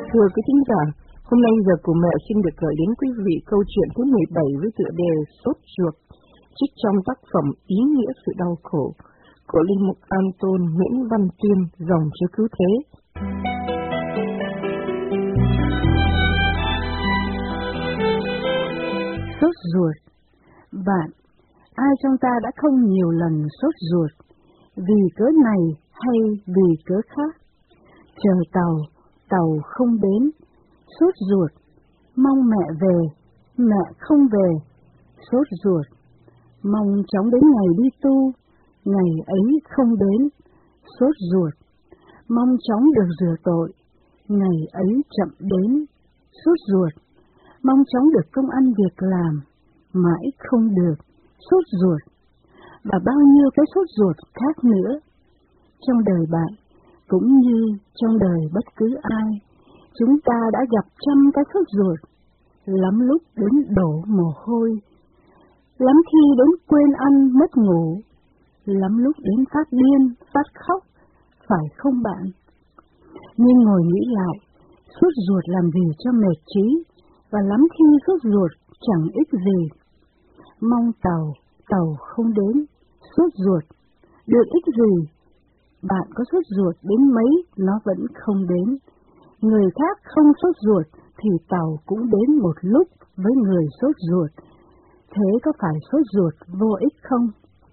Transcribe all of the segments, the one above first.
Thưa quý thính giả, hôm nay giờ của mẹ xin được gửi đến quý vị câu chuyện thứ 17 với tựa đề Sốt ruột, trích trong tác phẩm Ý nghĩa sự đau khổ của Linh mục Anton Nguyễn Văn Tuyên, dòng Chúa Cứu Thế. Sốt ruột. Bạn, ai trong ta đã không nhiều lần sốt ruột, vì cớ này hay vì cớ khác? Chờ tàu không đến, sốt ruột. Mong mẹ về, mẹ không về, sốt ruột. Mong chóng đến ngày đi tu, ngày ấy không đến, sốt ruột. Mong chóng được rửa tội, ngày ấy chậm đến, sốt ruột. Mong chóng được công ăn việc làm, mãi không được, sốt ruột. Và bao nhiêu cái sốt ruột khác nữa. Trong đời bạn, cũng như trong đời bất cứ ai, chúng ta đã gặp trăm cái sốt ruột, lắm lúc đến đổ mồ hôi, lắm khi đến quên ăn mất ngủ, lắm lúc đến phát điên, phát khóc, phải không bạn? Nhưng ngồi nghĩ lại, sốt ruột làm gì cho mệt trí, và lắm khi sốt ruột chẳng ích gì. Mong tàu không đến, sốt ruột, được ích gì? Bạn có sốt ruột đến mấy, nó vẫn không đến. Người khác không sốt ruột thì tàu cũng đến một lúc với người sốt ruột. Thế có phải sốt ruột vô ích không?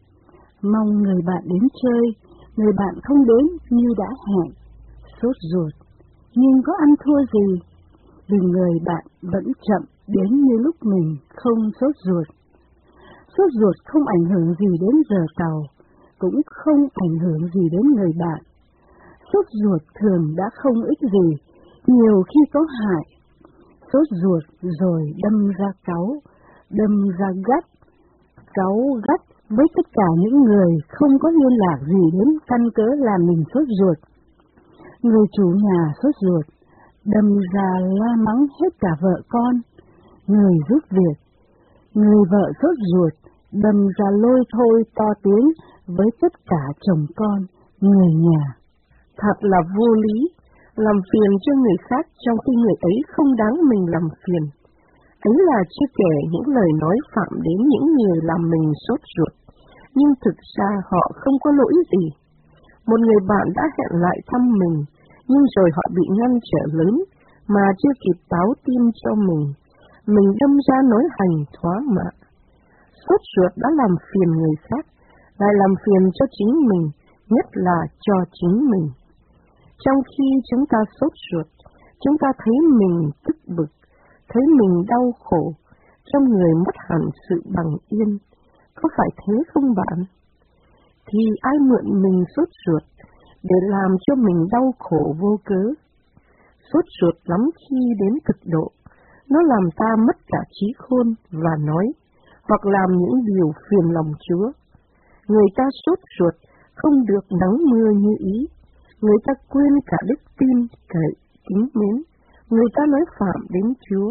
Mong người bạn đến chơi, người bạn không đến như đã hẹn, sốt ruột. Nhưng có ăn thua gì? Vì người bạn vẫn chậm đến như lúc mình không sốt ruột. Sốt ruột không ảnh hưởng gì đến giờ tàu, cũng không ảnh hưởng gì đến người bạn. Sốt ruột thường đã không ích gì, nhiều khi có hại. Sốt ruột rồi đâm ra cáu, đâm ra gắt, cáu gắt với tất cả những người không có liên lạc gì đến căn cớ làm mình sốt ruột. Người chủ nhà sốt ruột, đâm ra la mắng hết cả vợ con. Người giúp việc, người vợ sốt ruột, đâm ra lôi thôi to tiếng với tất cả chồng con, người nhà. Thật là vô lý, làm phiền cho người khác trong khi người ấy không đáng mình làm phiền. Ấy là chưa kể những lời nói phạm đến những người làm mình sốt ruột, nhưng thực ra họ không có lỗi gì. Một người bạn đã hẹn lại thăm mình, nhưng rồi họ bị ngăn trở lớn mà chưa kịp báo tin cho mình đâm ra nói hành thoá mạ. Sốt ruột đã làm phiền người khác, lại làm phiền cho chính mình, nhất là cho chính mình. Trong khi chúng ta sốt ruột, chúng ta thấy mình tức bực, thấy mình đau khổ, trong người mất hẳn sự bằng yên. Có phải thế không bạn? Thì ai mượn mình sốt ruột để làm cho mình đau khổ vô cớ? Sốt ruột lắm khi đến cực độ, nó làm ta mất cả trí khôn và nói, hoặc làm những điều phiền lòng Chúa. Người ta sốt ruột không được nắng mưa như ý, người ta quên cả đức tin, cậy, kính mến, người ta nói phạm đến Chúa.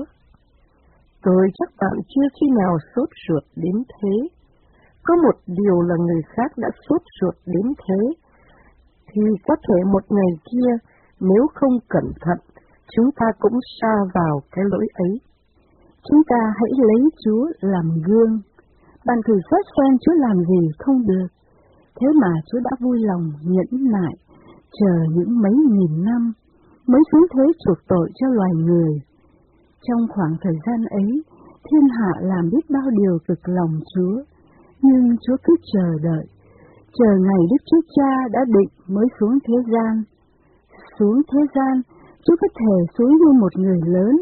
Tôi chắc bạn chưa khi nào sốt ruột đến thế. Có một điều là người khác đã sốt ruột đến thế, thì có thể một ngày kia, nếu không cẩn thận, chúng ta cũng sa vào cái lỗi ấy. Chúng ta hãy lấy Chúa làm gương. Bạn thử xét xem Chúa làm gì không được. Thế mà Chúa đã vui lòng nhẫn nại, chờ những mấy nghìn năm, mới xuống thế chuộc tội cho loài người. Trong khoảng thời gian ấy, thiên hạ làm biết bao điều cực lòng Chúa, nhưng Chúa cứ chờ đợi, chờ ngày Đức Chúa Cha đã định mới xuống thế gian. Xuống thế gian, Chúa có thể xuống như một người lớn,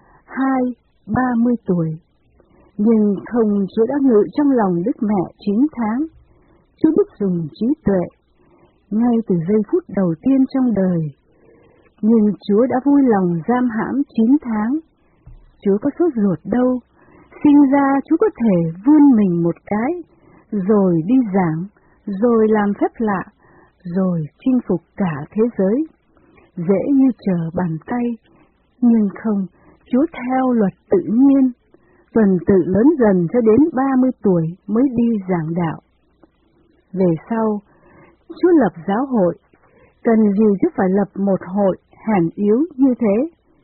20-30 tuổi. Nhưng không, Chúa đã ngự trong lòng Đức Mẹ 9 tháng. Chúa biết dùng trí tuệ, ngay từ giây phút đầu tiên trong đời. Nhưng Chúa đã vui lòng giam hãm 9 tháng. Chúa có sốt ruột đâu, sinh ra Chúa có thể vươn mình một cái, rồi đi giảng, rồi làm phép lạ, rồi chinh phục cả thế giới. Dễ như trở bàn tay, nhưng không, Chúa theo luật tự nhiên, tuần tự lớn dần cho đến 30 tuổi mới đi giảng đạo. Về sau, Chúa lập giáo hội, cần gì chứ phải lập một hội hèn yếu như thế?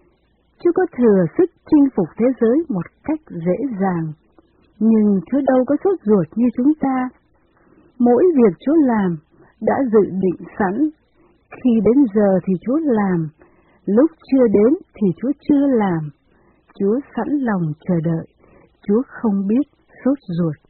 Chúa có thừa sức chinh phục thế giới một cách dễ dàng, nhưng Chúa đâu có sốt ruột như chúng ta. Mỗi việc Chúa làm đã dự định sẵn, khi đến giờ thì Chúa làm, lúc chưa đến thì Chúa chưa làm. Chúa sẵn lòng chờ đợi, Chúa không biết sốt ruột.